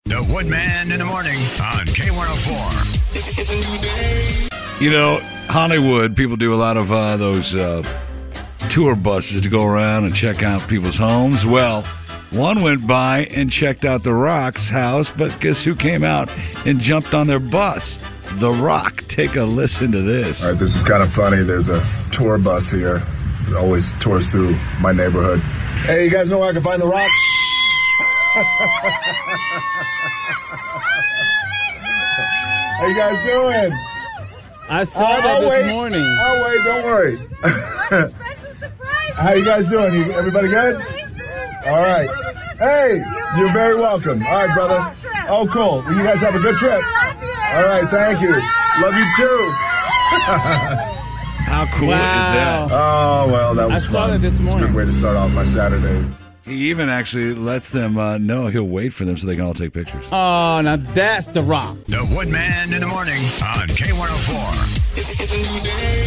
The Woodman in the morning on K104. It's a new day. You know, Hollywood, people do a lot of those tour buses to go around and check out people's homes. Well, one went by and checked out The Rock's house, but guess who came out and jumped on their bus? The Rock. Take a listen to this. All right, this is kind of funny. There's a tour bus here that always tours through my neighborhood. Hey, you guys know where I can find The Rock? How you guys doing? I saw that this morning. Oh, wait, don't worry. Special surprise. How you guys doing? Everybody good? All right. Hey, you're very welcome. All right, brother. Oh, cool. Well, you guys have a good trip. All right, thank you. Love you, too. How cool is that? Oh, well, that was I saw fun. that this morning. Good way to start off my Saturday. He even actually lets them know he'll wait for them so they can all take pictures. Oh, now that's The Rock. The Woodman in the morning on K104. It's a new day.